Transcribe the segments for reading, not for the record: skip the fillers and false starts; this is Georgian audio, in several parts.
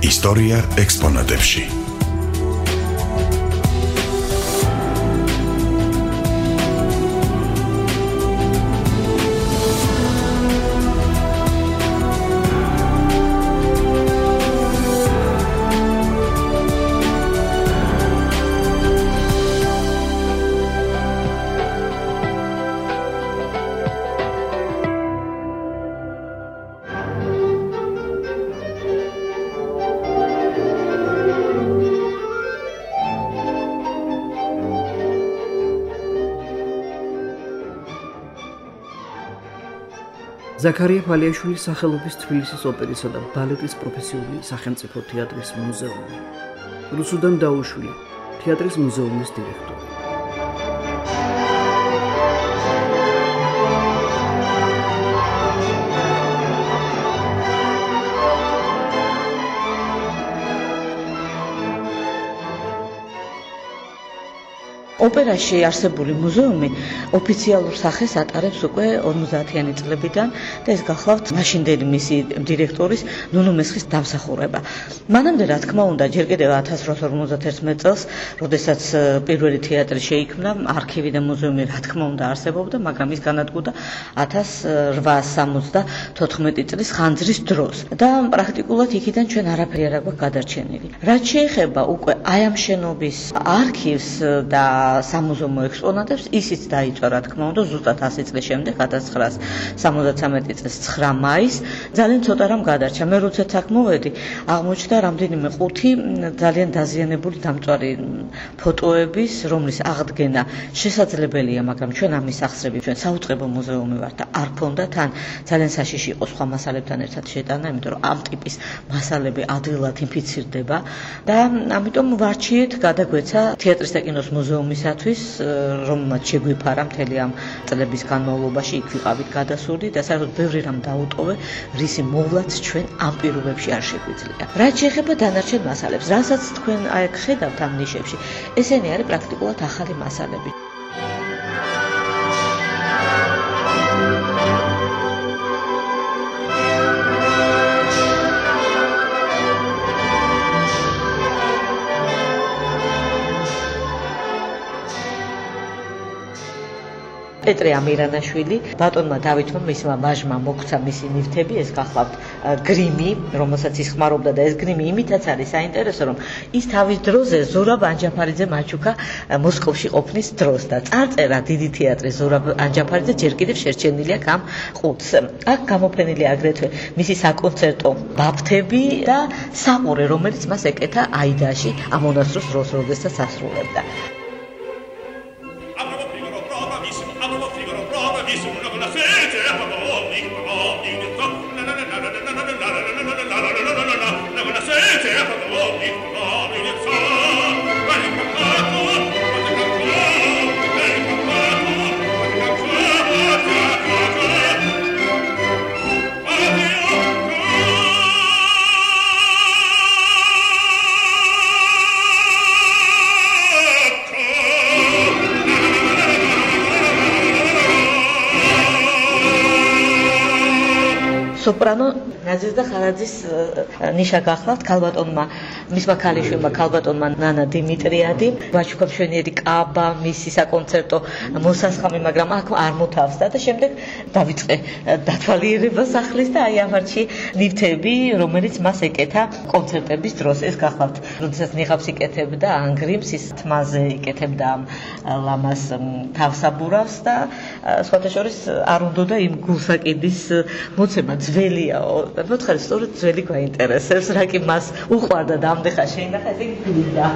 ისტორია ექსპონატებში. ზაქარია ფალიაშვილის სახელობის თბილისის ოპერისა და ბალეტის პროფესიული სახელმწიფო თეატრის მუზეუმი. რუსუდან დაუშვილი, თეატრის მუზეუმის დირექტორი. ოპერაში არსებული მუზეუმი ოფიციალურ სახეს ატარებს უკვე 50-იანი წლებიდან და ეს გახლავთ მაშინდელი მისი დირექტორის ნუნო მესხის დამსახურება. მანამდე რა თქმა უნდა ჯერ კიდევ 1851 წელს, როდესაც პირველი თეატრი შეიქმნა, არქივი და მუზეუმი რა თქმა უნდა არსებობდა, მაგრამ ის განადგურდა 1874 წლის ხანძრის დროს და პრაქტიკულად იქიდან ჩვენ არაფერი არ აქვს გადარჩენილი. რაც შეეხება უკვე აი ამ შენობის არქივს და სამუზეუმო ექსპონატებს, ისიც დაიწყო რა თქმა უნდა ზუსტად 100 წლის შემდეგ 1973 წლის 9 მაისს. ძალიან ცოტა რამ გადარჩა. მე როდესაც აქ მოვედი, აღმოჩნდა რამდენიმე ყუთი ძალიან დაზიანებული დამწვარი ფოტოების, რომლის აღდგენა შესაძლებელია, მაგრამ ჩვენ ამის სახსრები, ჩვენ საუწყებო მუზეუმი ვართ და არ ქონდა თან ძალიან საშიში იყო სხვა მასალებთან ერთად შეტანა, იმიტომ რომ ამ ტიპის მასალები ადვილად ინფიცირდება და ამიტომ ვარჩიეთ გადაგვეცა თეატრის და კინოს მუზეუმისათვის, რომელმაც შეგვიფარა მთელი ამ წლების განმავლობაში იქ ვიყავით გადასული და საერთოდ ბევრი რამ დაუტოვე, რისი მოვლაც ჩვენ ამ პირობებში არ შეგვიძლია. რაც შეეხება დანარჩენ მასალებს, რასაც თქვენ აქ ხედავთ ამ ნიშებში, ესენი არის პრაქტიკულად ახალი მასალები. პეტრე ამირანაშვილი, ბატონმა დავითმა მისმა ვაჟმა მოგცა მისი ნივთები, ეს გახლავთ გრიმი, რომელსაც ის ხმარობდა და ეს გრიმი იმითაც არის საინტერესო, რომ ის თავის დროზე ზურაბ ანჯაფარიძე მაჩუკა მოსკოვში ყოფნის დროს და წარწერა დიდი თეატრის ზურაბ ანჯაფარიძე ჯერ კიდევ შერჩენილია ამ ყუთს. აქ გამოფენილია აგრეთვე მისი საკონცერტო ბაფთები და საყურე, რომელიც მას ეკეთა აიდაში ამ მონასტრს დროს, როდესაც ასრულებდა. სოპრანო ნაზიზდა ხარაძის ნიშა გახლავთ ქალბატონმა, მისმა ქალიშვილმა ქალბატონმა ნანა დიმიტრიადი, ვაჩუკა-მშვენიერი კაბა, მისი საკონცერტო მოსასხამი, მაგრამ აქ არ მოთავსდა და შემდეგ დავიწყე დათვალიერება სახლის და აი ამარჩი ნივთები, რომელიც მას ეკეთა კონცერტების დროს. ეს გახლავთ, როდესაც ნიღაბს იკეთებდა ანგრიმს, ის თმაზე იკეთებდა ამ ლამას თავსაბურავს და სხვათა შორის არ უნდოდა იმ გულსაკიდის მოცემა ძველია. მოთხარი სწორედ ძველი გვაინტერესებს, რა კი მას უყვარდა და ამდეხა შეინახა, ესე გიგდა.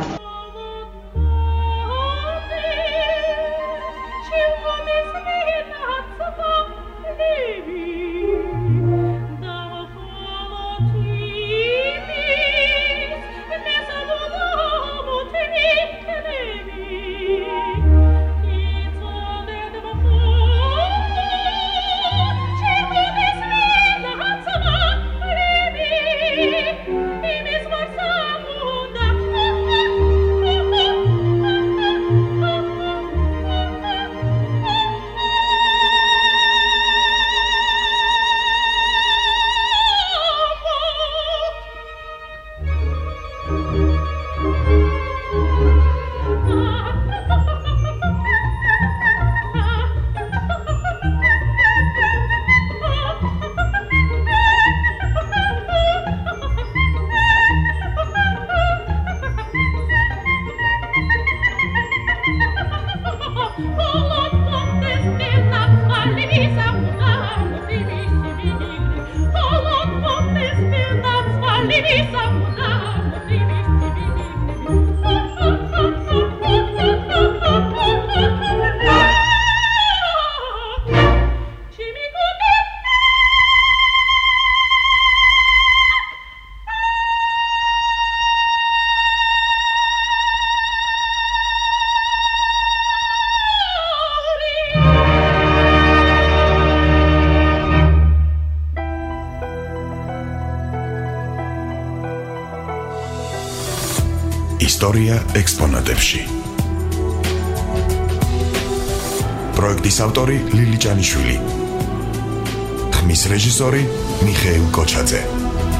ისტორია ექსპონატებში. პროექტის ავტორი ლილი ჭანიშვილი. ხმის რეჟისორი მიხეილ კოჩაძე.